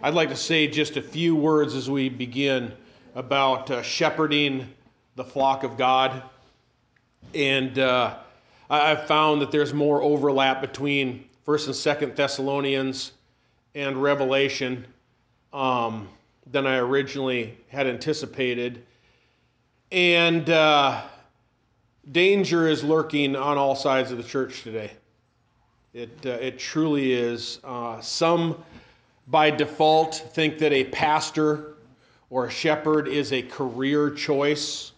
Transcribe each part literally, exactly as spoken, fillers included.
I'd like to say just a few words as we begin about uh, shepherding the flock of God. And uh, I- I've found that there's more overlap between First and Second Thessalonians and Revelation um, than I originally had anticipated. And uh, danger is lurking on all sides of the church today. It uh, it truly is. Uh, some, by default, think that a pastor or a shepherd is a career choice.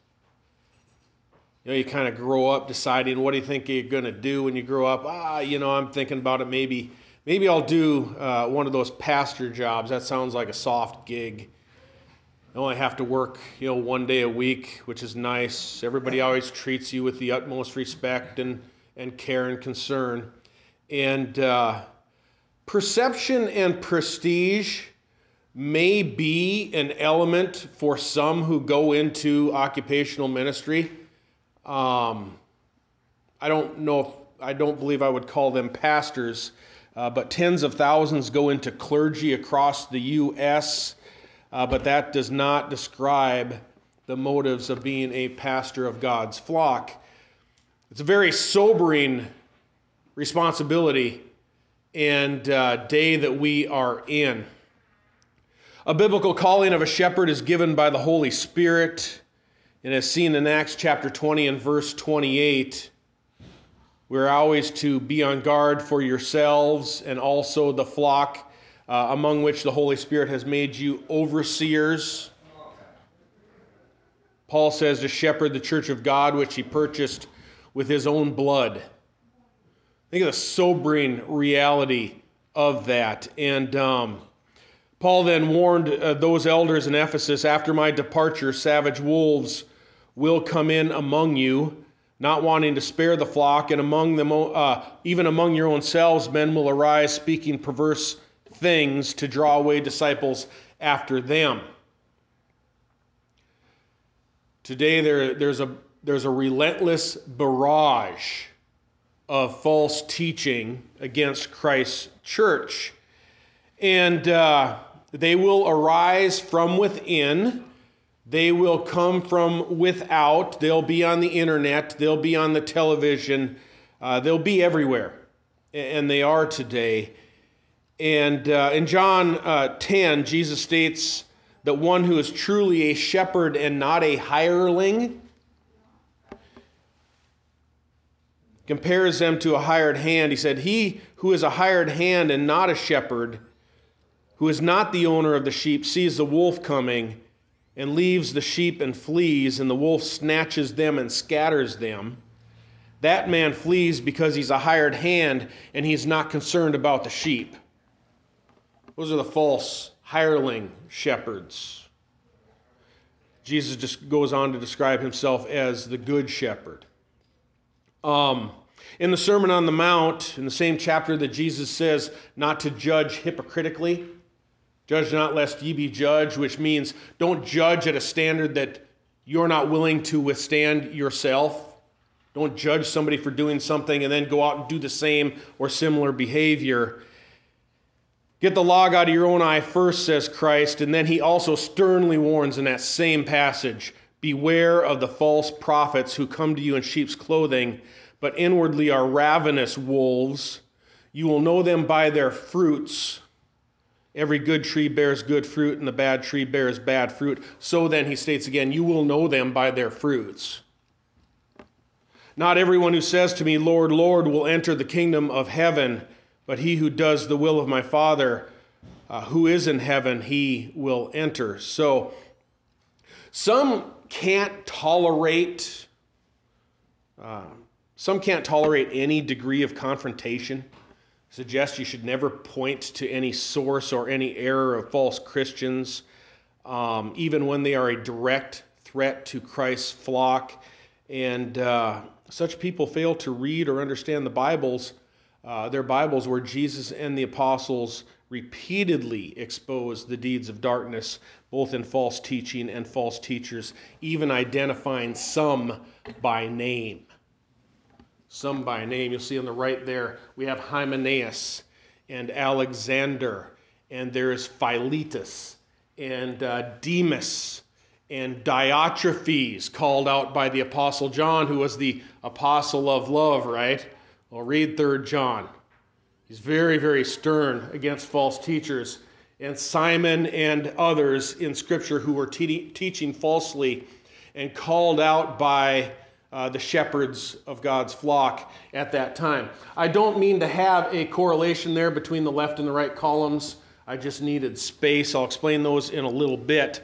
You know, you kind of grow up deciding what do you think you're going to do when you grow up. Ah, you know, I'm thinking about it. Maybe maybe I'll do uh, one of those pastor jobs. That sounds like a soft gig. I only have to work, you know, one day a week, which is nice. Everybody always treats you with the utmost respect and, and care and concern. And uh, perception and prestige may be an element for some who go into occupational ministry. Um, I don't know if, I don't believe I would call them pastors, uh, but tens of thousands go into clergy across the U S, uh, but that does not describe the motives of being a pastor of God's flock. It's a very sobering responsibility and uh, day that we are in. A biblical calling of a shepherd is given by the Holy Spirit, and as seen in Acts chapter twenty and verse twenty-eight, we're always to be on guard for yourselves and also the flock uh, among which the Holy Spirit has made you overseers. Paul says to shepherd the church of God, which he purchased with his own blood. Think of the sobering reality of that. And um, Paul then warned uh, those elders in Ephesus, after my departure, savage wolves will come in among you, not wanting to spare the flock, and among them, uh, even among your own selves, men will arise speaking perverse things to draw away disciples after them. Today there, there's a there's a relentless barrage of false teaching against Christ's church. And uh, they will arise from within. They will come from without. They'll be on the internet. They'll be on the television. Uh, they'll be everywhere. And they are today. And uh, in John uh, ten, Jesus states that one who is truly a shepherd and not a hireling compares them to a hired hand. He said, he who is a hired hand and not a shepherd, who is not the owner of the sheep, sees the wolf coming and leaves the sheep and flees, and the wolf snatches them and scatters them. That man flees because he's a hired hand and he's not concerned about the sheep. Those are the false hireling shepherds. Jesus just goes on to describe himself as the good shepherd. Um, in the Sermon on the Mount, in the same chapter that Jesus says not to judge hypocritically, judge not lest ye be judged, which means don't judge at a standard that you're not willing to withstand yourself. Don't judge somebody for doing something and then go out and do the same or similar behavior. Get the log out of your own eye first, says Christ, and then he also sternly warns in that same passage, beware of the false prophets who come to you in sheep's clothing, but inwardly are ravenous wolves. You will know them by their fruits. Every good tree bears good fruit, and the bad tree bears bad fruit. So then, he states again, you will know them by their fruits. Not everyone who says to me, Lord, Lord, will enter the kingdom of heaven, but he who does the will of my Father, uh, who is in heaven, he will enter. So, some can't tolerate, uh, some can't tolerate any degree of confrontation. Suggest you should never point to any source or any error of false Christians, um, even when they are a direct threat to Christ's flock. And uh, such people fail to read or understand the Bibles, uh, their Bibles where Jesus and the apostles repeatedly expose the deeds of darkness, both in false teaching and false teachers, even identifying some by name. Some by name. You'll see on the right there, we have Hymenaeus and Alexander and there is Philetus, and uh, Demas, and Diotrephes, called out by the Apostle John, who was the apostle of love, right? Well, read Third John. He's very, very stern against false teachers. And Simon and others in Scripture who were te- teaching falsely and called out by uh, the shepherds of God's flock at that time. I don't mean to have a correlation there between the left and the right columns. I just needed space. I'll explain those in a little bit.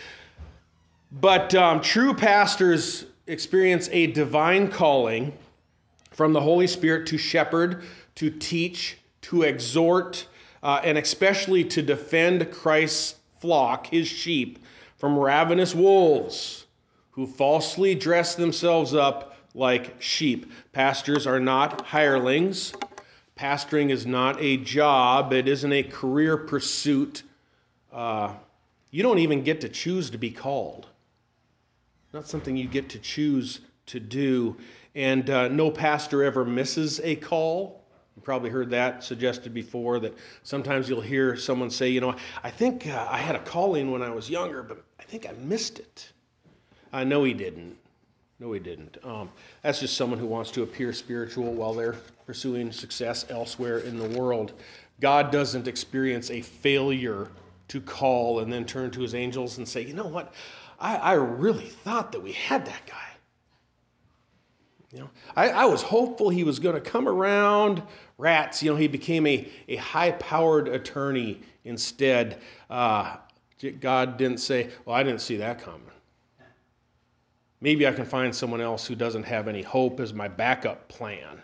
But um, true pastors experience a divine calling from the Holy Spirit to shepherd, to teach, to exhort, uh, and especially to defend Christ's flock, his sheep, from ravenous wolves who falsely dress themselves up like sheep. Pastors are not hirelings. Pastoring is not a job. It isn't a career pursuit. Uh, you don't even get to choose to be called. Not something you get to choose to do. And uh, no pastor ever misses a call. You probably heard that suggested before, that sometimes you'll hear someone say, you know, I think uh, I had a calling when I was younger, but I think I missed it. Uh, no, he didn't. No, he didn't. Um, that's just someone who wants to appear spiritual while they're pursuing success elsewhere in the world. God doesn't experience a failure to call and then turn to his angels and say, you know what, I, I really thought that we had that guy. You know, I, I was hopeful he was going to come around. Rats, you know, he became a, a high-powered attorney instead. Uh, God didn't say, well, I didn't see that coming. Maybe I can find someone else who doesn't have any hope as my backup plan.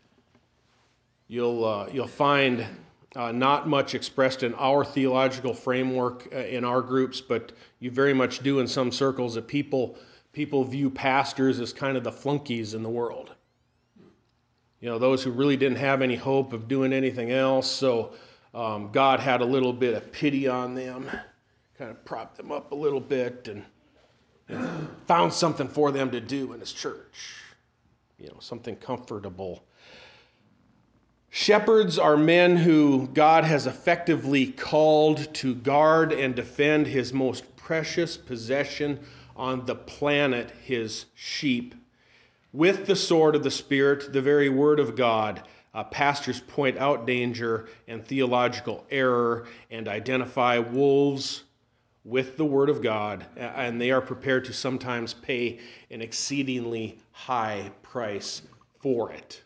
You'll uh, you'll find uh, not much expressed in our theological framework uh, in our groups, but you very much do in some circles, that people people view pastors as kind of the flunkies in the world. You know, those who really didn't have any hope of doing anything else, so um, God had a little bit of pity on them, kind of propped them up a little bit, and and found something for them to do in his church. You know, something comfortable. Shepherds are men who God has effectively called to guard and defend his most precious possession on the planet, his sheep. With the sword of the Spirit, the very word of God, uh, pastors point out danger and theological error and identify wolves with the Word of God, and they are prepared to sometimes pay an exceedingly high price for it.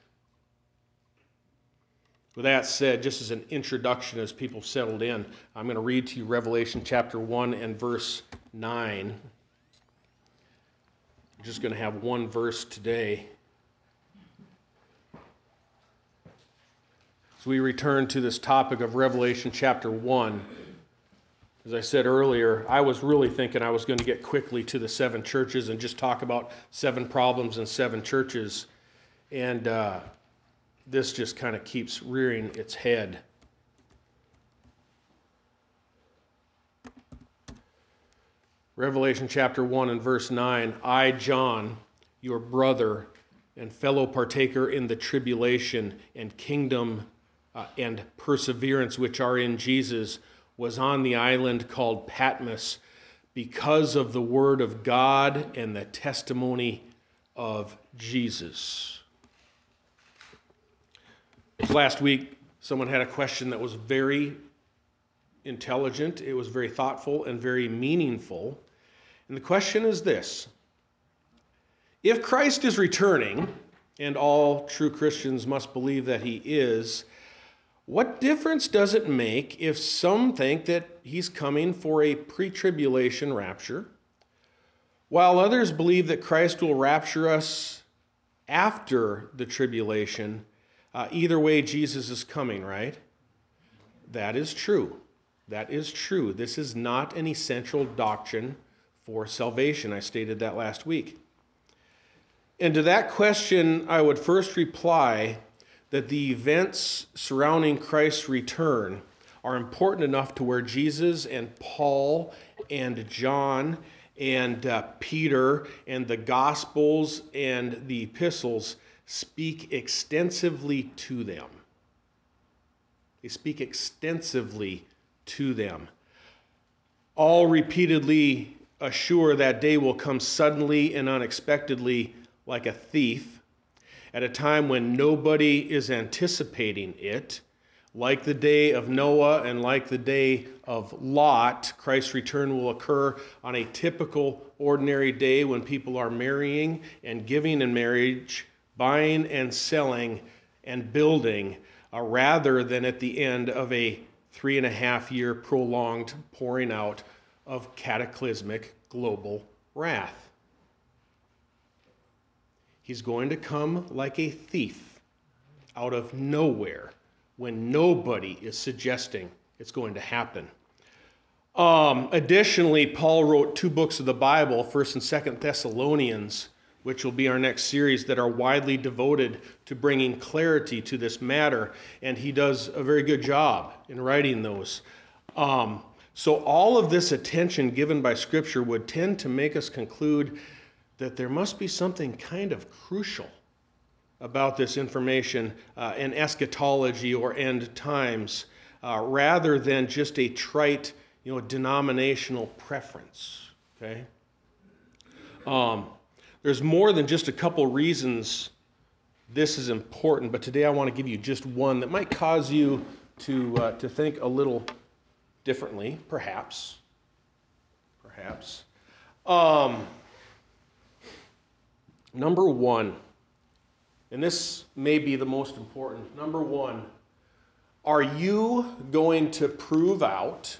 With that said, just as an introduction as people settled in, I'm going to read to you Revelation chapter one and verse nine. I'm just going to have one verse today. As we return to this topic of Revelation chapter one, as I said earlier, I was really thinking I was going to get quickly to the seven churches and just talk about seven problems in seven churches. And uh, this just kind of keeps rearing its head. Revelation chapter one and verse nine, I, John, your brother and fellow partaker in the tribulation and kingdom uh, and perseverance which are in Jesus, was on the island called Patmos because of the word of God and the testimony of Jesus. Last week, someone had a question that was very intelligent, it was very thoughtful, and very meaningful. And the question is this: if Christ is returning, and all true Christians must believe that he is, what difference does it make if some think that he's coming for a pre-tribulation rapture, while others believe that Christ will rapture us after the tribulation? Uh, either way, Jesus is coming, right? That is true. That is true. This is not an essential doctrine for salvation. I stated that last week. And to that question, I would first reply that the events surrounding Christ's return are important enough to where Jesus and Paul and John and uh, Peter and the Gospels and the epistles speak extensively to them. They speak extensively to them. All repeatedly assure that day will come suddenly and unexpectedly like a thief, at a time when nobody is anticipating it. Like the day of Noah and like the day of Lot, Christ's return will occur on a typical ordinary day when people are marrying and giving in marriage, buying and selling and building, uh, rather than at the end of a three and a half year prolonged pouring out of cataclysmic global wrath. He's going to come like a thief out of nowhere when nobody is suggesting it's going to happen. Um, additionally, Paul wrote two books of the Bible, First and Second Thessalonians, which will be our next series, that are widely devoted to bringing clarity to this matter, and he does a very good job in writing those. Um, so all of this attention given by Scripture would tend to make us conclude that there must be something kind of crucial about this information uh, in eschatology or end times, uh, rather than just a trite, you know, denominational preference. Okay. Um, there's more than just a couple reasons this is important, but today I want to give you just one that might cause you to uh, to think a little differently, perhaps. Perhaps. Um, number one. And this may be the most important. Number one, are you going to prove out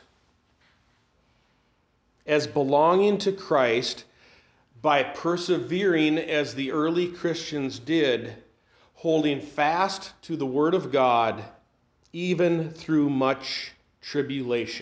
as belonging to Christ by persevering as the early Christians did, holding fast to the Word of God even through much tribulation?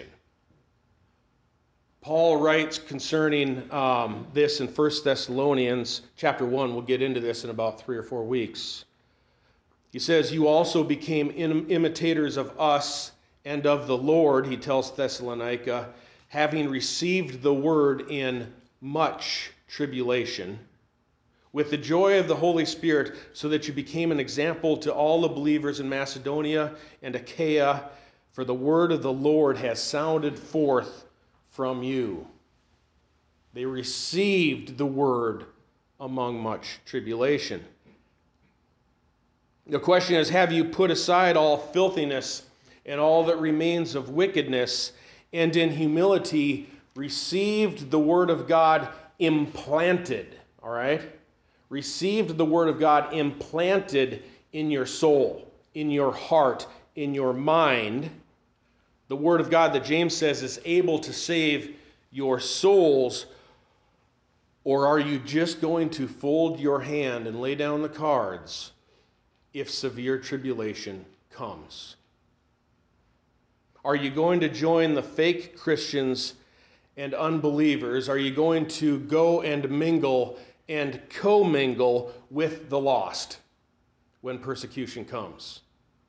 Paul writes concerning um, this in First Thessalonians chapter one. We'll get into this in about three or four weeks. He says, you also became im- imitators of us and of the Lord, he tells Thessalonica, having received the word in much tribulation, with the joy of the Holy Spirit, so that you became an example to all the believers in Macedonia and Achaia, for the word of the Lord has sounded forth from you. They received the word among much tribulation. The question is, have you put aside all filthiness and all that remains of wickedness, and in humility received the word of God implanted, all right? Received the word of God implanted in your soul, in your heart, in your mind. The word of God that James says is able to save your souls. Or are you just going to fold your hand and lay down the cards if severe tribulation comes? Are you going to join the fake Christians and unbelievers? Are you going to go and mingle and commingle with the lost when persecution comes?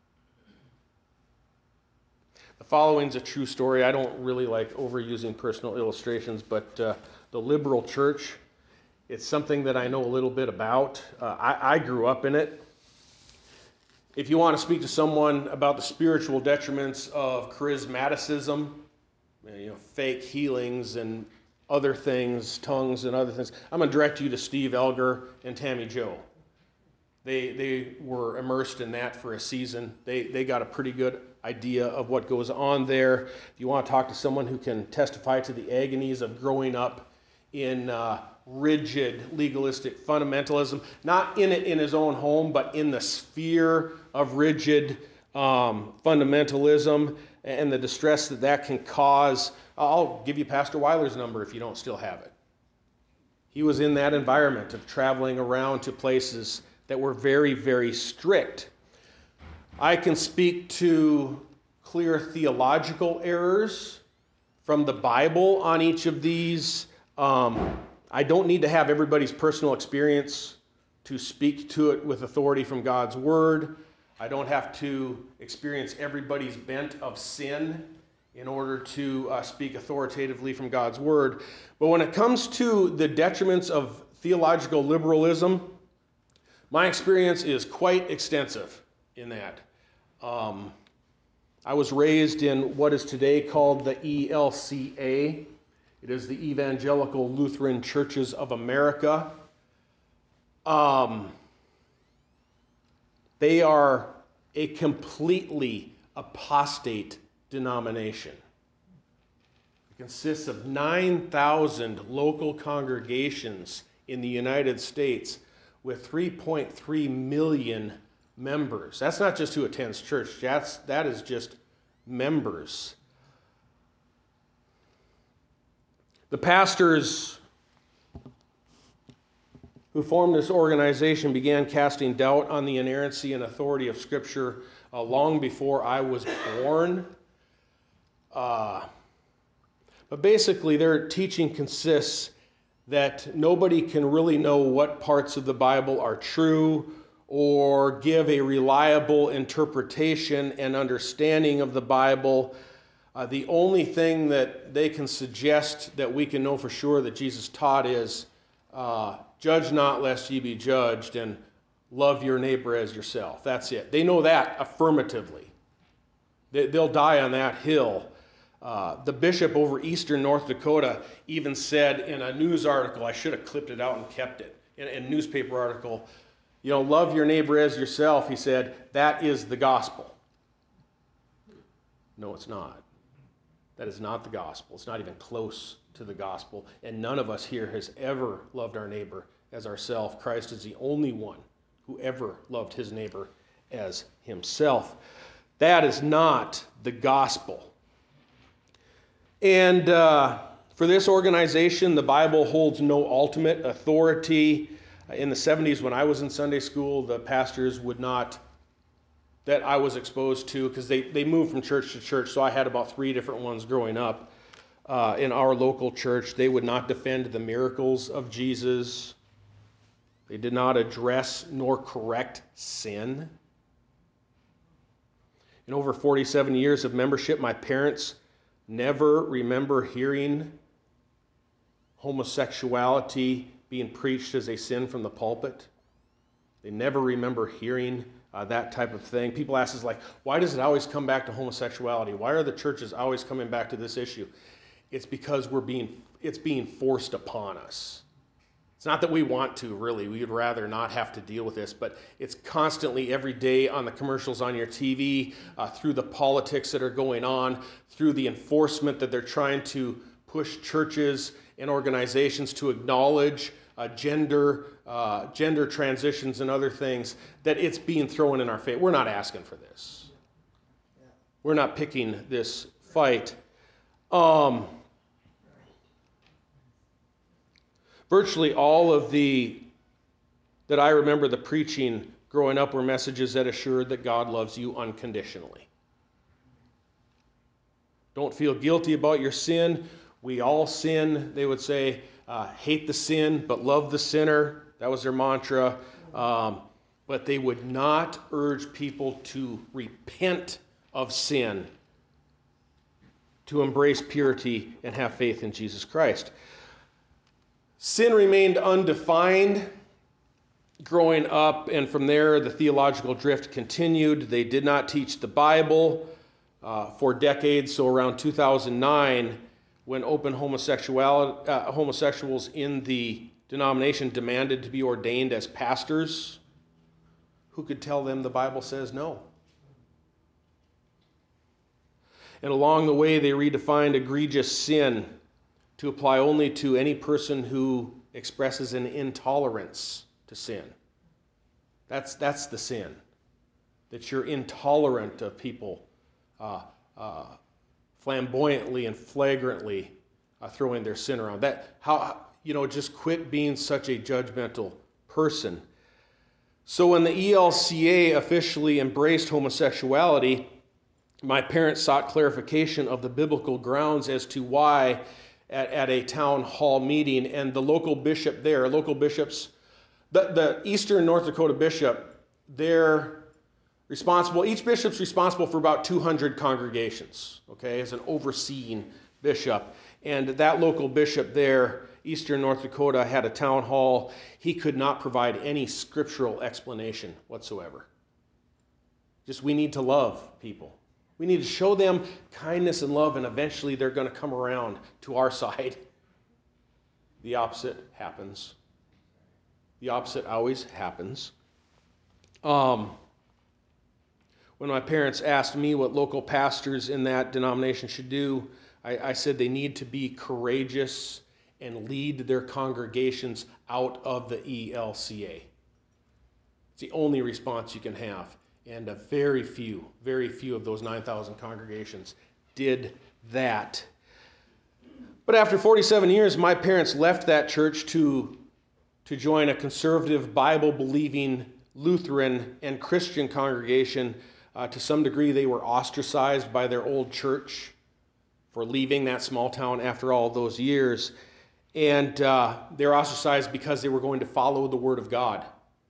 The following is a true story. I don't really like overusing personal illustrations, but uh, the liberal church, it's something that I know a little bit about. Uh, I, I grew up in it. If you want to speak to someone about the spiritual detriments of charismaticism, you know, fake healings and other things, tongues and other things, I'm going to direct you to Steve Elgar and Tammy Joe. They they were immersed in that for a season. They they got a pretty good idea of what goes on there. If you want to talk to someone who can testify to the agonies of growing up in uh, rigid legalistic fundamentalism, not in it in his own home, but in the sphere of rigid um, fundamentalism and the distress that that can cause, I'll give you Pastor Weiler's number if you don't still have it. He was in that environment of traveling around to places that were very, very strict. I can speak to clear theological errors from the Bible on each of these. Um, I don't need to have everybody's personal experience to speak to it with authority from God's Word. I don't have to experience everybody's bent of sin in order to uh, speak authoritatively from God's Word. But when it comes to the detriments of theological liberalism, my experience is quite extensive in that. Um, I was raised in what is today called the E L C A. It is the Evangelical Lutheran Churches of America. Um, they are a completely apostate denomination. It consists of nine thousand local congregations in the United States with three point three million members. That's not just who attends church. That's, that is just members. The pastors who formed this organization began casting doubt on the inerrancy and authority of Scripture uh, long before I was born. Uh, but basically, their teaching consists that nobody can really know what parts of the Bible are true or give a reliable interpretation and understanding of the Bible. Uh, the only thing that they can suggest that we can know for sure that Jesus taught is, uh, judge not lest ye be judged, and love your neighbor as yourself. That's it. They know that affirmatively. They, they'll die on that hill. Uh, the bishop over eastern North Dakota even said in a news article, I should have clipped it out and kept it, in a newspaper article, you know, love your neighbor as yourself. He said, that is the gospel. No, it's not. That is not the gospel. It's not even close to the gospel. And none of us here has ever loved our neighbor as ourselves. Christ is the only one who ever loved his neighbor as himself. That is not the gospel. And uh, for this organization, the Bible holds no ultimate authority. In the seventies, when I was in Sunday school, the pastors would not, that I was exposed to, because they, they moved from church to church, so I had about three different ones growing up uh, in our local church. They would not defend the miracles of Jesus. They did not address nor correct sin. In over forty-seven years of membership, my parents never remember hearing homosexuality being preached as a sin from the pulpit. They never remember hearing uh, that type of thing. People ask us, like, why does it always come back to homosexuality? Why are the churches always coming back to this issue? It's because we're being, it's being forced upon us. It's not that we want to, really. We would rather not have to deal with this, but it's constantly every day on the commercials on your T V, uh, through the politics that are going on, through the enforcement that they're trying to push churches and organizations to acknowledge uh, gender, uh, gender transitions and other things, that it's being thrown in our face. We're not asking for this. We're not picking this fight. Um... Virtually all of the, that I remember the preaching growing up were messages that assured that God loves you unconditionally. Don't feel guilty about your sin. We all sin. They would say, uh, hate the sin, but love the sinner. That was their mantra. Um, but they would not urge people to repent of sin, to embrace purity and have faith in Jesus Christ. Sin remained undefined growing up, and from there the theological drift continued. They did not teach the Bible uh, for decades, so around two thousand nine, when open homosexual, uh, homosexuals in the denomination demanded to be ordained as pastors, who could tell them the Bible says no? And along the way they redefined egregious sin to apply only to any person who expresses an intolerance to sin. That's, that's the sin, that you're intolerant of people uh, uh, flamboyantly and flagrantly uh, throwing their sin around. That, how, you know, just quit being such a judgmental person. So when the E L C A officially embraced homosexuality, my parents sought clarification of the biblical grounds as to why At, at a town hall meeting, and the local bishop there, local bishops, the, the Eastern North Dakota bishop, they're responsible, each bishop's responsible for about two hundred congregations, okay, as an overseeing bishop. And that local bishop there, Eastern North Dakota, had a town hall. He could not provide any scriptural explanation whatsoever. Just, we need to love people. We need to show them kindness and love, and eventually they're going to come around to our side. The opposite happens. The opposite always happens. Um, when my parents asked me what local pastors in that denomination should do, I, I said they need to be courageous and lead their congregations out of the E L C A. It's the only response you can have. And a very few, very few of those nine thousand congregations did that. But after forty-seven years, my parents left that church to, to join a conservative, Bible-believing Lutheran and Christian congregation. Uh, to some degree, they were ostracized by their old church for leaving that small town after all those years. And uh, they were ostracized because they were going to follow the Word of God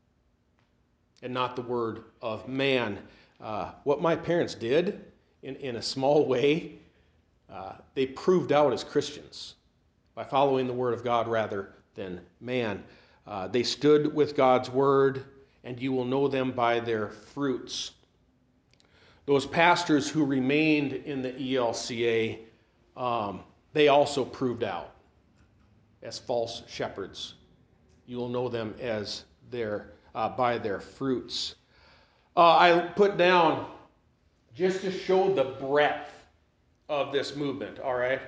and not the word of man. Uh, what my parents did, in, in a small way, uh, they proved out as Christians by following the word of God rather than man. Uh, they stood with God's word, and you will know them by their fruits. Those pastors who remained in the E L C A, um, they also proved out as false shepherds. You will know them as their Uh, by their fruits. Uh, I put down, just to show the breadth of this movement, all right?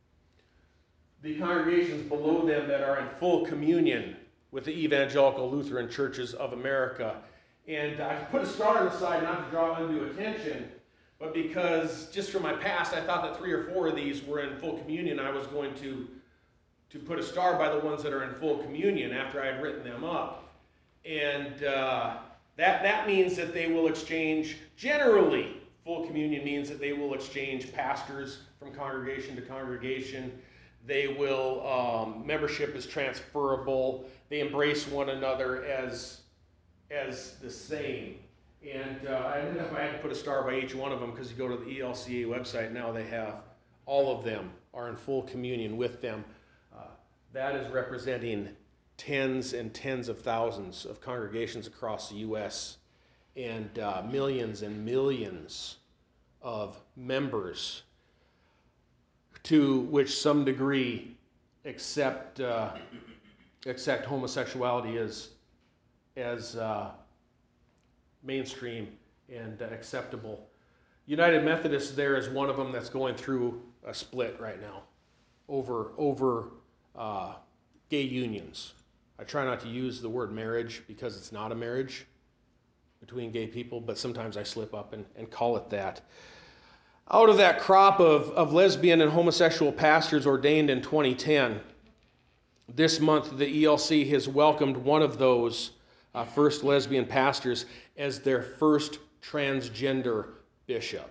The congregations below them that are in full communion with the Evangelical Lutheran Churches of America. And I put a star on the side not to draw undue attention, but because just from my past, I thought that three or four of these were in full communion. I was going to, to put a star by the ones that are in full communion after I had written them up. And uh, that, that means that they will exchange, generally, full communion means that they will exchange pastors from congregation to congregation. They will, um, membership is transferable. They embrace one another as, as the same. And uh, I ended up, I had to put a star by each one of them because you go to the E L C A website now, they have all of them are in full communion with them. Uh, that is representing tens and tens of thousands of congregations across the U S and uh, millions and millions of members to which some degree accept uh, accept homosexuality as as uh, mainstream and uh, acceptable. United Methodist there is one of them that's going through a split right now over over uh, gay unions. I try not to use the word marriage because it's not a marriage between gay people, but sometimes I slip up and, and call it that. Out of that crop of, of lesbian and homosexual pastors ordained in twenty ten, this month the E L C has welcomed one of those uh, first lesbian pastors as their first transgender bishop.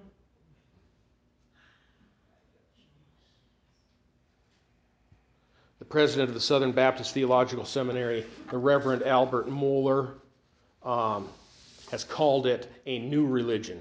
The president of the Southern Baptist Theological Seminary, the Reverend Albert Mohler, um, has called it a new religion.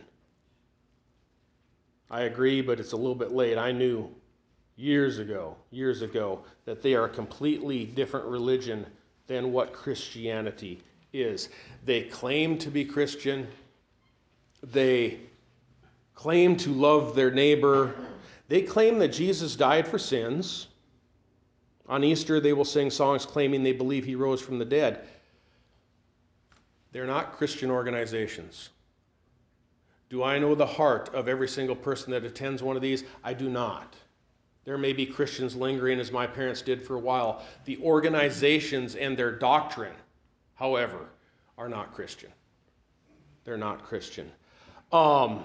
I agree, but it's a little bit late. I knew years ago, years ago, that they are a completely different religion than what Christianity is. They claim to be Christian. They claim to love their neighbor. They claim that Jesus died for sins. On Easter, they will sing songs claiming they believe he rose from the dead. They're not Christian organizations. Do I know the heart of every single person that attends one of these? I do not. There may be Christians lingering, as my parents did for a while. The organizations and their doctrine, however, are not Christian. They're not Christian. Um,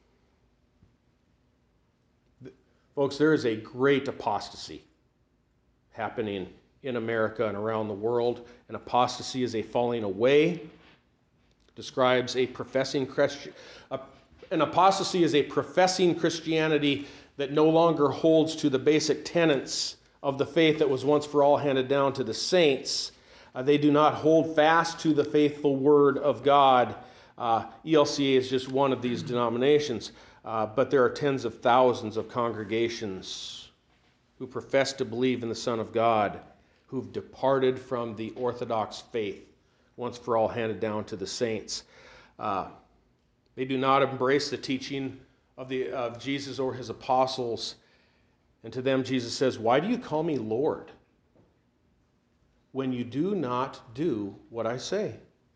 th- folks, there is a great apostasy happening in America and around the world. An apostasy is a falling away. Describes a professing Christian. An apostasy is a professing Christianity that no longer holds to the basic tenets of the faith that was once for all handed down to the saints. Uh, they do not hold fast to the faithful word of God. Uh, E L C A is just one of these denominations, uh, but there are tens of thousands of congregations who profess to believe in the Son of God, who've departed from the Orthodox faith, once for all handed down to the saints. Uh, they do not embrace the teaching of, the, of Jesus or his apostles. And to them Jesus says, "Why do you call me Lord when you do not do what I say?"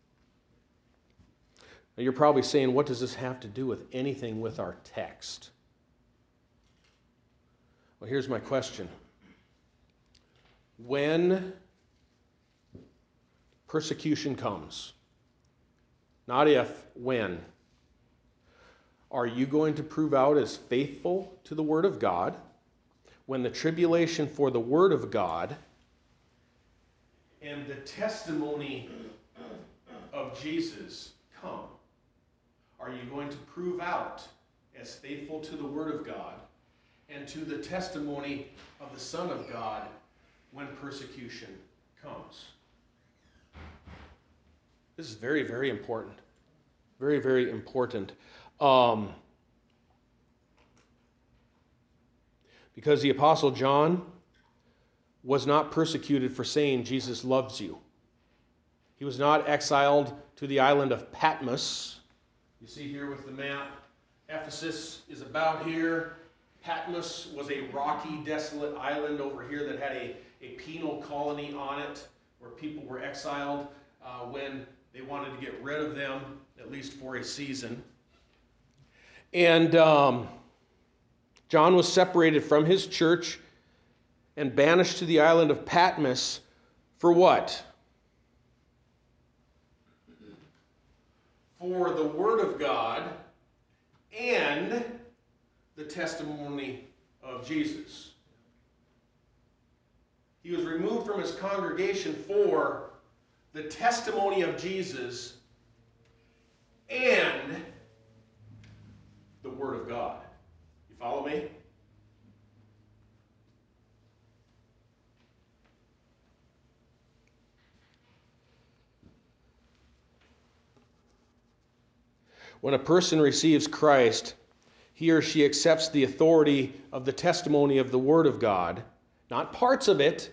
Now you're probably saying, what does this have to do with anything with our text? Well, here's my question. When persecution comes, not if, when, are you going to prove out as faithful to the Word of God when the tribulation for the Word of God and the testimony of Jesus come? Are you going to prove out as faithful to the Word of God and to the testimony of the Son of God when persecution comes? This is very, very important. Very, very important. Um, because the Apostle John was not persecuted for saying Jesus loves you. He was not exiled to the island of Patmos. You see here with the map, Ephesus is about here. Patmos was a rocky, desolate island over here that had a, a penal colony on it where people were exiled uh, when they wanted to get rid of them, at least for a season. And um, John was separated from his church and banished to the island of Patmos for what? For the Word of God and the testimony of Jesus. He was removed from his congregation for the testimony of Jesus and the Word of God. You follow me? When a person receives Christ, he or she accepts the authority of the testimony of the Word of God, not parts of it.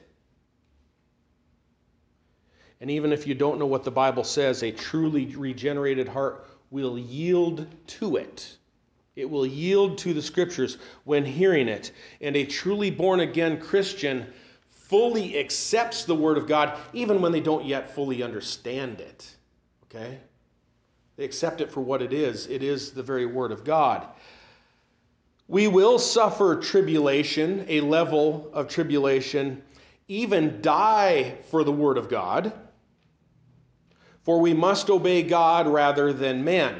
And even if you don't know what the Bible says, a truly regenerated heart will yield to it. It will yield to the Scriptures when hearing it. And a truly born-again Christian fully accepts the Word of God, even when they don't yet fully understand it. Okay? They accept it for what it is. It is the very Word of God. We will suffer tribulation, a level of tribulation, even die for the Word of God. For we must obey God rather than men.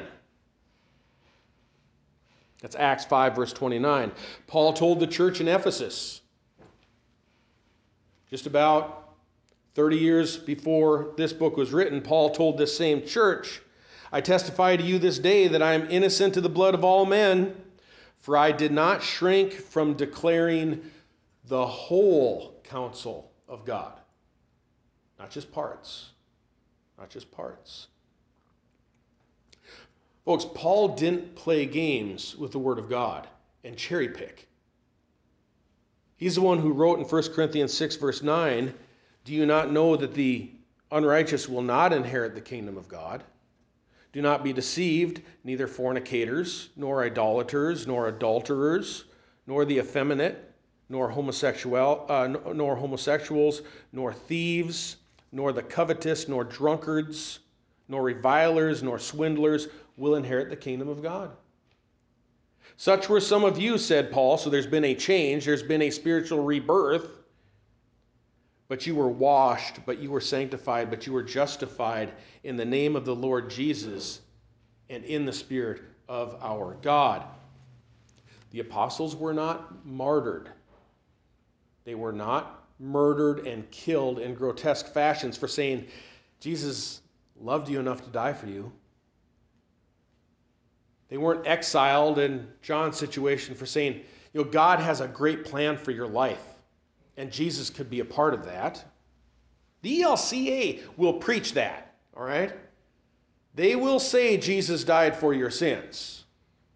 That's Acts five, verse twenty-nine. Paul told the church in Ephesus, just about thirty years before this book was written, Paul told this same church, "I testify to you this day that I am innocent of the blood of all men, for I did not shrink from declaring the whole counsel of God." Not just parts. Not just parts. Folks, Paul didn't play games with the Word of God and cherry pick. He's the one who wrote in First Corinthians six, verse nine, "Do you not know that the unrighteous will not inherit the kingdom of God? Do not be deceived, neither fornicators, nor idolaters, nor adulterers, nor the effeminate, nor homosexual, uh, nor homosexuals, nor thieves, nor the covetous, nor drunkards, nor revilers, nor swindlers will inherit the kingdom of God." Such were some of you, said Paul. So there's been a change. There's been a spiritual rebirth. But you were washed, but you were sanctified, but you were justified in the name of the Lord Jesus and in the Spirit of our God. The apostles were not martyred. They were not murdered and killed in grotesque fashions for saying, Jesus loved you enough to die for you. They weren't exiled in John's situation for saying, you know, God has a great plan for your life, and Jesus could be a part of that. The E L C A will preach that, all right? They will say Jesus died for your sins.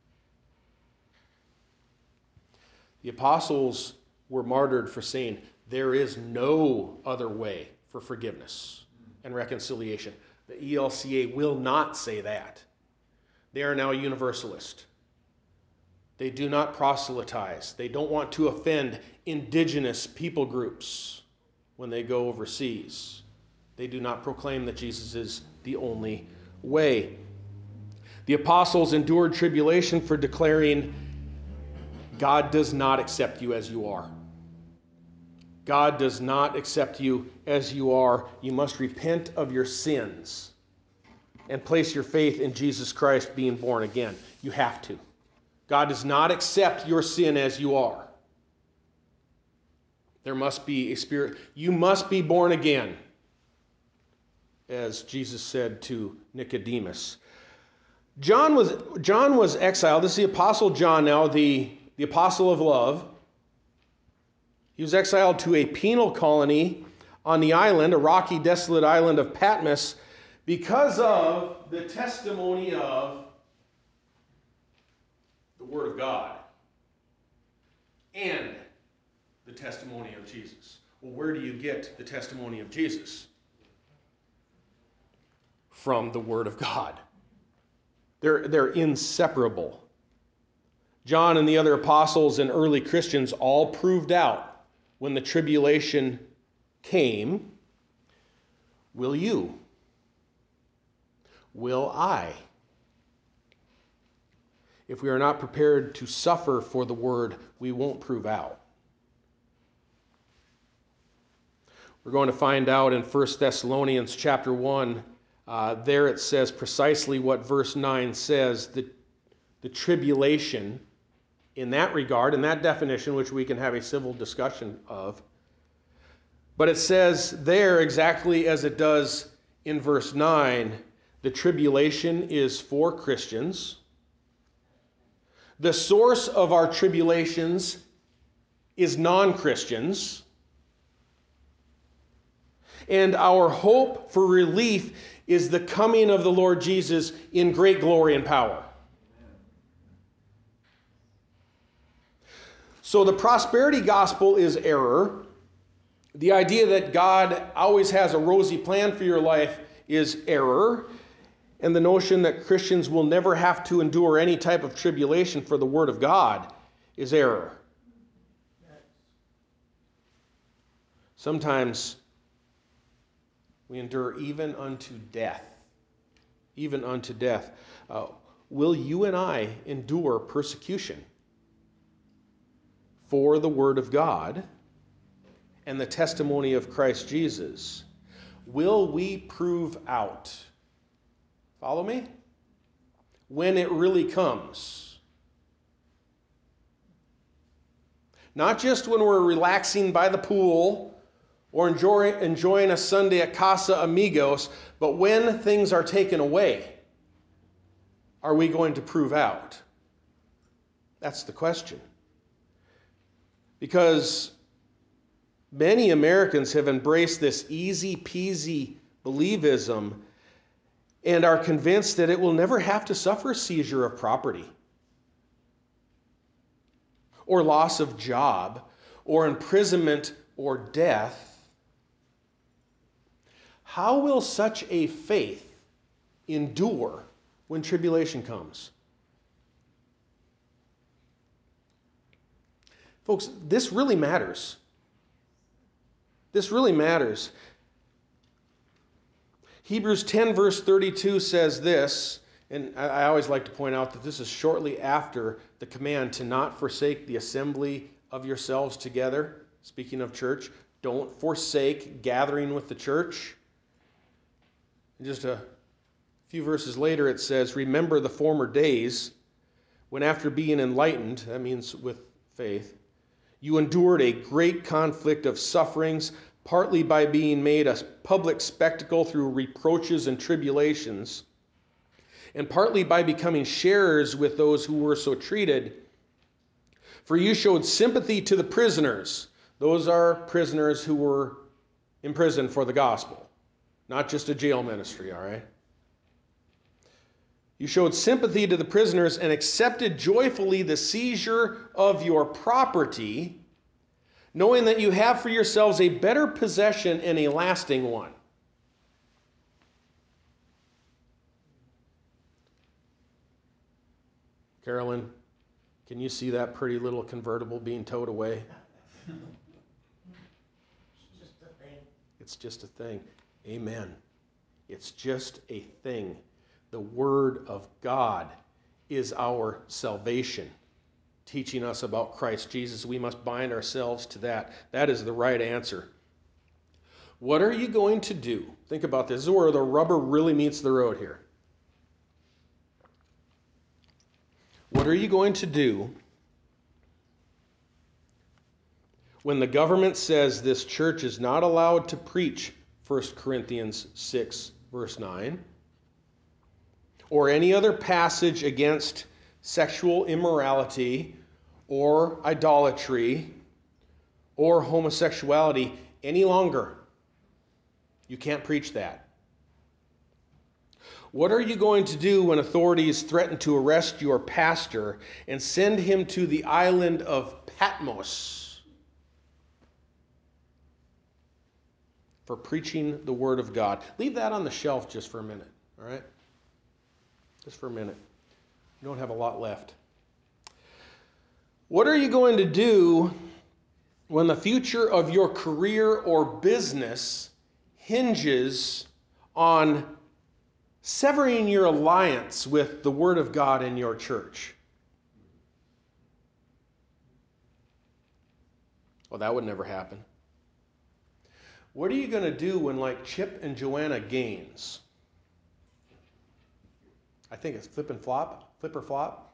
The apostles were martyred for saying there is no other way for forgiveness and reconciliation. The E L C A will not say that. They are now universalist. They do not proselytize. They don't want to offend indigenous people groups when they go overseas. They do not proclaim that Jesus is the only way. The apostles endured tribulation for declaring, God does not accept you as you are. God does not accept you as you are. You must repent of your sins and place your faith in Jesus Christ being born again. You have to. God does not accept your sin as you are. There must be a spirit. You must be born again, as Jesus said to Nicodemus. John was, John was exiled. This is the Apostle John now, the, the apostle of love. He was exiled to a penal colony on the island, a rocky, desolate island of Patmos, because of the testimony of the Word of God and the testimony of Jesus. Well, where do you get the testimony of Jesus? From the Word of God. They're, they're inseparable. John and the other apostles and early Christians all proved out when the tribulation came. Will you? Will I? If we are not prepared to suffer for the word, we won't prove out. We're going to find out in First Thessalonians chapter one. Uh, there it says precisely what verse nine says, that the tribulation in that regard, in that definition, which we can have a civil discussion of. But it says there exactly as it does in verse nine, the tribulation is for Christians. The source of our tribulations is non-Christians. And our hope for relief is the coming of the Lord Jesus in great glory and power. So the prosperity gospel is error. The idea that God always has a rosy plan for your life is error. And the notion that Christians will never have to endure any type of tribulation for the word of God is error. Sometimes we endure even unto death. Even unto death. Uh, will you and I endure persecution for the word of God and the testimony of Christ Jesus? Will we prove out? Follow me? When it really comes. Not just when we're relaxing by the pool or enjoy, enjoying a Sunday at Casa Amigos, but when things are taken away, are we going to prove out? That's the question. Because many Americans have embraced this easy peasy believism and are convinced that it will never have to suffer seizure of property or loss of job or imprisonment or death. How will such a faith endure when tribulation comes? Folks, this really matters. This really matters. Hebrews ten verse thirty-two says this, and I always like to point out that this is shortly after the command to not forsake the assembly of yourselves together. Speaking of church, don't forsake gathering with the church. And just a few verses later it says, remember the former days when after being enlightened, that means with faith, you endured a great conflict of sufferings, partly by being made a public spectacle through reproaches and tribulations, and partly by becoming sharers with those who were so treated. For you showed sympathy to the prisoners. Those are prisoners who were imprisoned for the gospel, not just a jail ministry, all right? You showed sympathy to the prisoners and accepted joyfully the seizure of your property, knowing that you have for yourselves a better possession and a lasting one. Carolyn, Can you see that pretty little convertible being towed away? It's just a thing. It's just a thing. Amen. It's just a thing. The Word of God is our salvation, teaching us about Christ Jesus. We must bind ourselves to that. That is the right answer. What are you going to do? Think about this. This is where the rubber really meets the road here. What are you going to do when the government says this church is not allowed to preach First Corinthians six, verse nine, or any other passage against sexual immorality or idolatry or homosexuality any longer? You can't preach that. What are you going to do when authorities threaten to arrest your pastor and send him to the island of Patmos for preaching the Word of God? Leave that on the shelf just for a minute, all right? Just for a minute. You don't have a lot left. What are you going to do when the future of your career or business hinges on severing your alliance with the Word of God in your church? Well, that would never happen. What are you going to do when, like Chip and Joanna Gaines, I think it's Flip and Flop, Flip or Flop,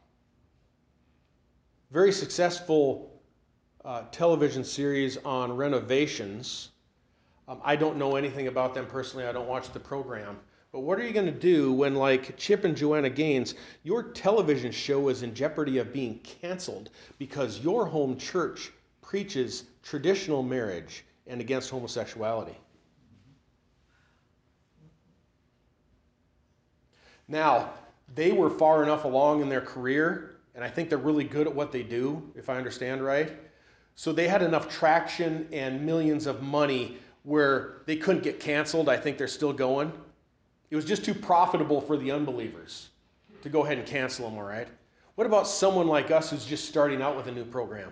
very successful uh, television series on renovations. Um, I don't know anything about them personally. I don't watch the program. But what are you going to do when, like Chip and Joanna Gaines, your television show is in jeopardy of being canceled because your home church preaches traditional marriage and against homosexuality? Now, they were far enough along in their career, and I think they're really good at what they do, if I understand right. So they had enough traction and millions of money where they couldn't get canceled. I think they're still going. It was just too profitable for the unbelievers to go ahead and cancel them, all right? What about someone like us who's just starting out with a new program?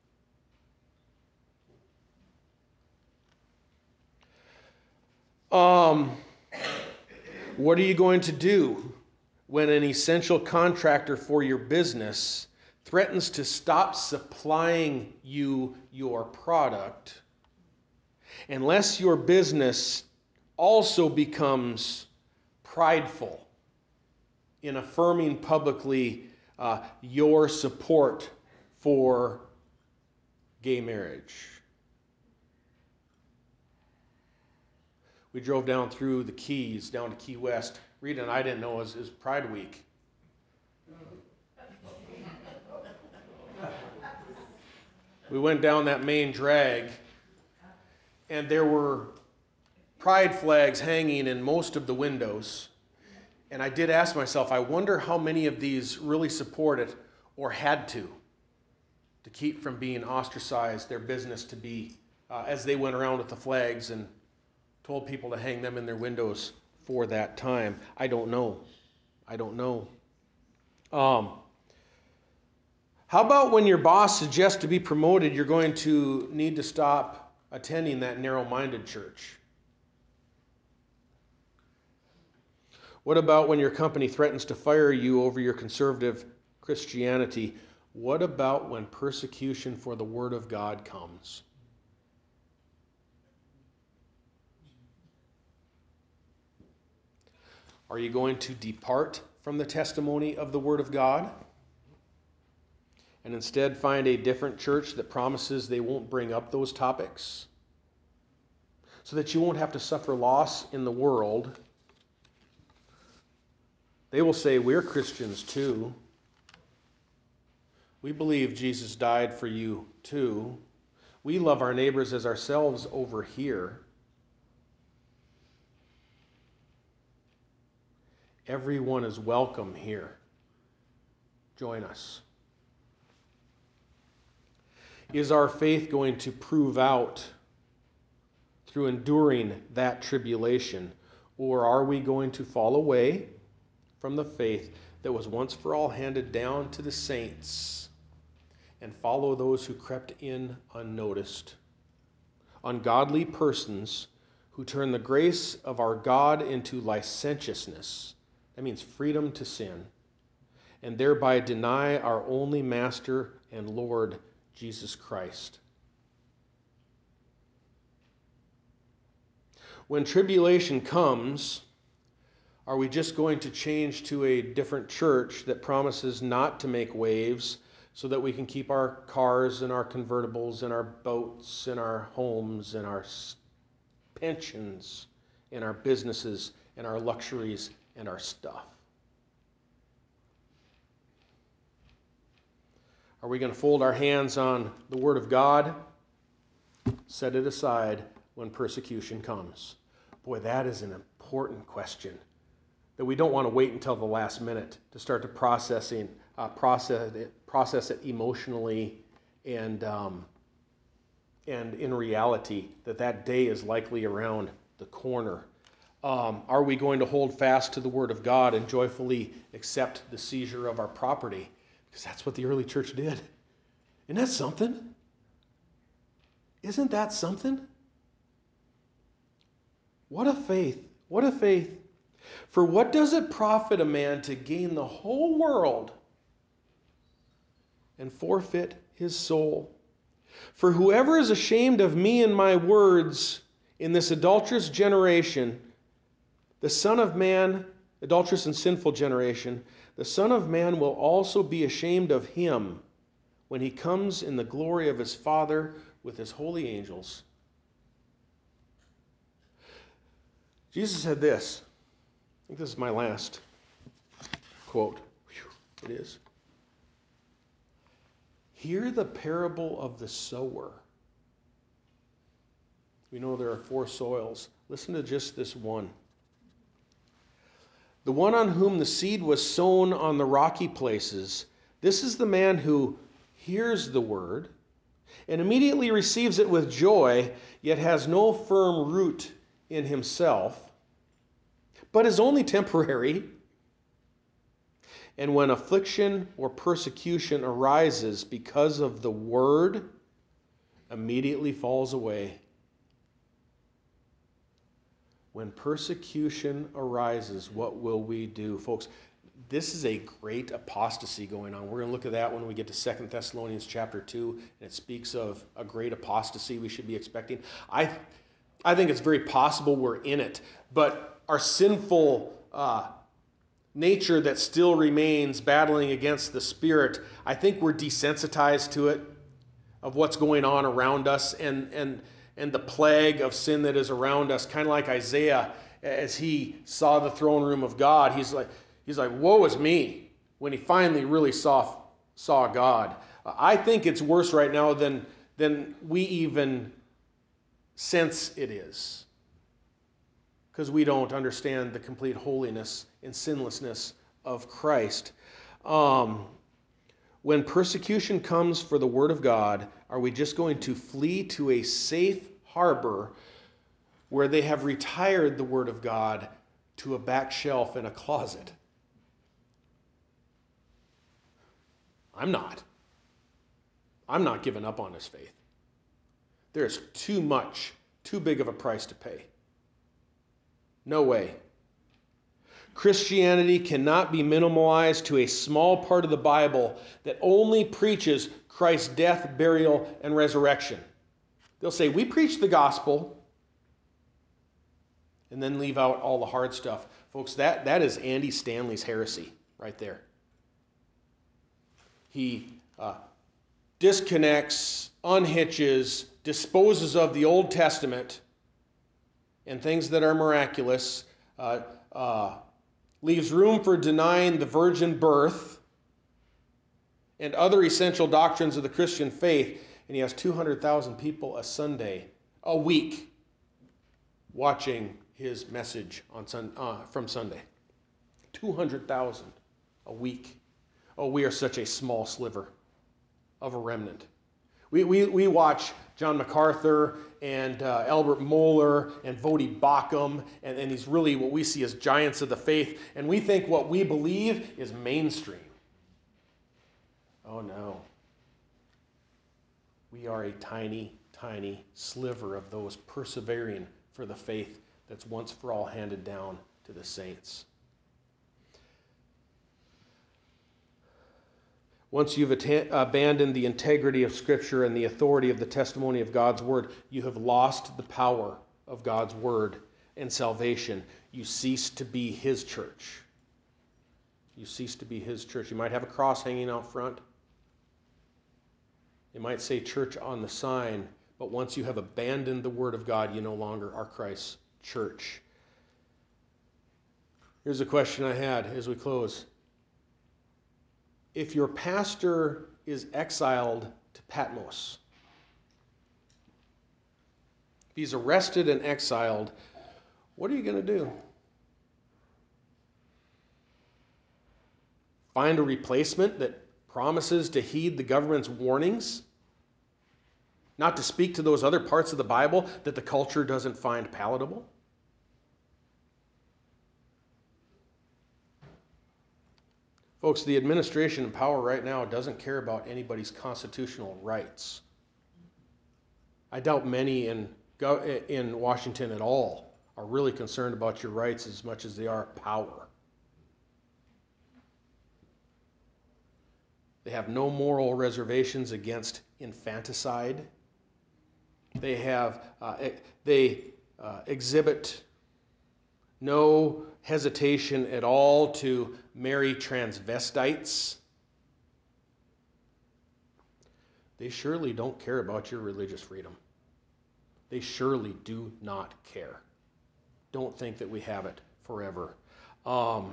Um, what are you going to do when an essential contractor for your business threatens to stop supplying you your product unless your business also becomes prideful in affirming publicly uh, your support for gay marriage? We drove down through the Keys, down to Key West. Rita and I didn't know it was, it was Pride Week. We went down that main drag, and there were pride flags hanging in most of the windows. And I did ask myself, I wonder how many of these really support it or had to, to keep from being ostracized, their business to be, uh, as they went around with the flags and told people to hang them in their windows for that time. I don't know. I don't know. Um, how about when your boss suggests to be promoted, you're going to need to stop attending that narrow-minded church? What about when your company threatens to fire you over your conservative Christianity? What about when persecution for the Word of God comes? Are you going to depart from the testimony of the Word of God and instead find a different church that promises they won't bring up those topics so that you won't have to suffer loss in the world? They will say, we're Christians too. We believe Jesus died for you too. We love our neighbors as ourselves over here. Everyone is welcome here. Join us. Is our faith going to prove out through enduring that tribulation, or are we going to fall away from the faith that was once for all handed down to the saints and follow those who crept in unnoticed. Ungodly persons who turn the grace of our God into licentiousness, that means freedom to sin, and thereby deny our only Master and Lord, Jesus Christ. When tribulation comes, are we just going to change to a different church that promises not to make waves so that we can keep our cars and our convertibles and our boats and our homes and our pensions and our businesses and our luxuries and our stuff? Are we going to fold our hands on the Word of God, set it aside when persecution comes? Boy, that is an important question that we don't want to wait until the last minute to start to processing, uh, process it, process it emotionally, and um, and in reality, that that day is likely around the corner. Um, are we going to hold fast to the Word of God and joyfully accept the seizure of our property? Because that's what the early church did. Isn't that something? Isn't that something? What a faith. What a faith. For what does it profit a man to gain the whole world and forfeit his soul? For whoever is ashamed of me and my words in this adulterous generation, the Son of Man, adulterous and sinful generation, the Son of Man will also be ashamed of him when he comes in the glory of his Father with his holy angels. Jesus said this. I think this is my last quote. Whew, it is. Hear the parable of the sower. We know there are four soils. Listen to just this one. The one on whom the seed was sown on the rocky places, this is the man who hears the word and immediately receives it with joy, yet has no firm root in himself, but is only temporary. And when affliction or persecution arises because of the word, immediately falls away. When persecution arises, what will we do? Folks, this is a great apostasy going on. We're going to look at that when we get to Second Thessalonians chapter two, and it speaks of a great apostasy we should be expecting. I, I think it's very possible we're in it, but our sinful uh, nature that still remains battling against the Spirit, I think we're desensitized to it, of what's going on around us, and and and the plague of sin that is around us. Kind of like Isaiah, as he saw the throne room of God, he's like, he's like, woe is me, when he finally really saw saw God. I think it's worse right now than than we even sense it is, because we don't understand the complete holiness and sinlessness of Christ. Um, when persecution comes for the word of God, are we just going to flee to a safe harbor where they have retired the word of God to a back shelf in a closet? I'm not. I'm not giving up on this faith. There's too much, too big of a price to pay. No way. Christianity cannot be minimalized to a small part of the Bible that only preaches Christ's death, burial, and resurrection. They'll say, we preach the gospel, and then leave out all the hard stuff. Folks, that, that is Andy Stanley's heresy right there. He uh, disconnects, unhitches, disposes of the Old Testament and things that are miraculous, uh, uh, leaves room for denying the virgin birth and other essential doctrines of the Christian faith, and he has two hundred thousand people a Sunday, a week, watching his message on sun, uh, from Sunday. two hundred thousand a week. Oh, we are such a small sliver of a remnant. We, we, we watch John MacArthur and uh, Albert Mohler and Voddie Baucham, and, and these really what we see as giants of the faith, and we think what we believe is mainstream. Oh no. We are a tiny, tiny sliver of those persevering for the faith that's once for all handed down to the saints. Once you've atta- abandoned the integrity of Scripture and the authority of the testimony of God's Word, you have lost the power of God's Word and salvation. You cease to be His church. You cease to be His church. You might have a cross hanging out front. It might say church on the sign, but once you have abandoned the Word of God, you no longer are Christ's church. Here's a question I had as we close. If your pastor is exiled to Patmos, if he's arrested and exiled, what are you going to do? Find a replacement that promises to heed the government's warnings? Not to speak to those other parts of the Bible that the culture doesn't find palatable? Folks, the administration in power right now doesn't care about anybody's constitutional rights. I doubt many in, in Washington at all are really concerned about your rights as much as they are power. They have no moral reservations against infanticide. They have uh, they uh, exhibit no hesitation at all to marry transvestites. They surely don't care about your religious freedom. They surely do not care. Don't think that we have it forever. Um,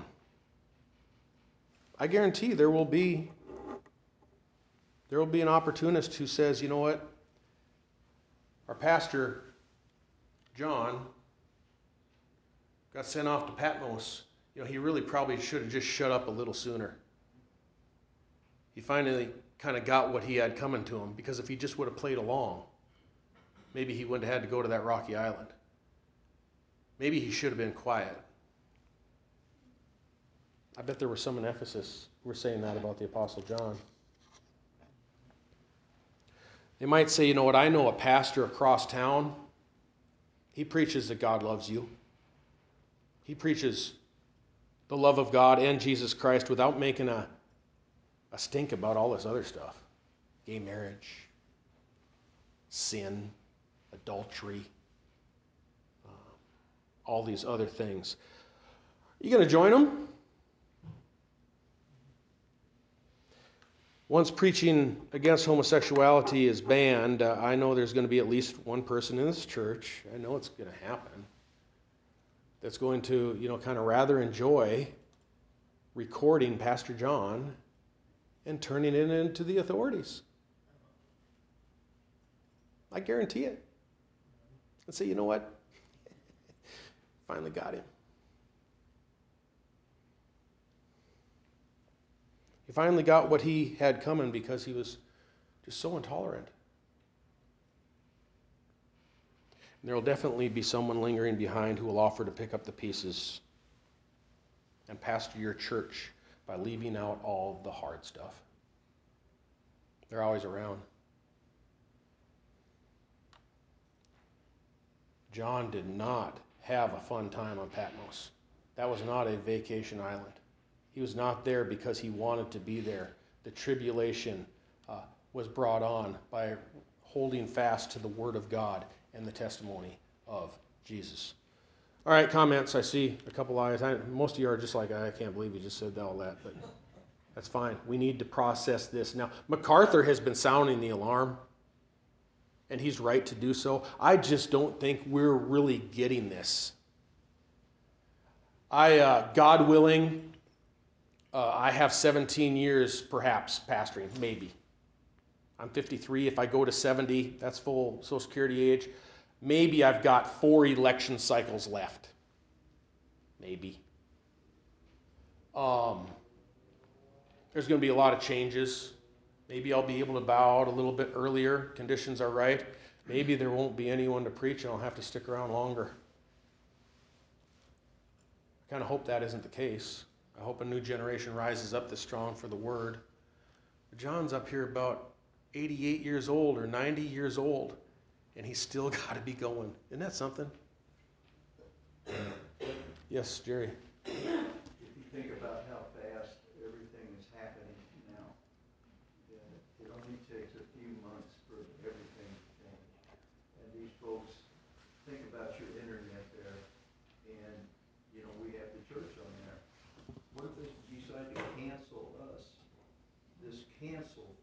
I guarantee there will be there will be an opportunist who says, you know what? Our pastor, John, got sent off to Patmos. You know, he really probably should have just shut up a little sooner. He finally kind of got what he had coming to him, because if he just would have played along, maybe he wouldn't have had to go to that rocky island. Maybe he should have been quiet. I bet there were some in Ephesus who were saying that about the Apostle John. They might say, you know what, I know a pastor across town. He preaches that God loves you. He preaches the love of God and Jesus Christ without making a, a stink about all this other stuff. Gay marriage, sin, adultery, uh, all these other things. You going to join them? Once preaching against homosexuality is banned, uh, I know there's going to be at least one person in this church, I know it's going to happen, that's going to, you know, kind of rather enjoy recording Pastor John and turning it into the authorities. I guarantee it. And say, you know what? Finally got him. He finally got what he had coming because he was just so intolerant. And there will definitely be someone lingering behind who will offer to pick up the pieces and pastor your church by leaving out all the hard stuff. They're always around. John did not have a fun time on Patmos. That was not a vacation island. He was not there because he wanted to be there. The tribulation uh, was brought on by holding fast to the Word of God and the testimony of Jesus. All right, comments. I see a couple eyes. I, most of you are just like, I can't believe you just said all that, but that's fine. We need to process this. Now, MacArthur has been sounding the alarm, and he's right to do so. I just don't think we're really getting this. I, uh, God willing, uh, I have seventeen years perhaps pastoring, maybe. I'm fifty-three. If I go to seventy, that's full Social Security age. Maybe I've got four election cycles left. Maybe. Um, there's going to be a lot of changes. Maybe I'll be able to bow out a little bit earlier. Conditions are right. Maybe there won't be anyone to preach and I'll have to stick around longer. I kind of hope that isn't the case. I hope a new generation rises up this strong for the Word. John's up here about eighty-eight years old or ninety years old, and he's still got to be going. Isn't that something? Yes, Jerry. If you think about how fast everything is happening now, it only takes a few months for everything to change. And these folks, think about your internet there, and, you know, we have the church on there. What if they decide to cancel us? This cancel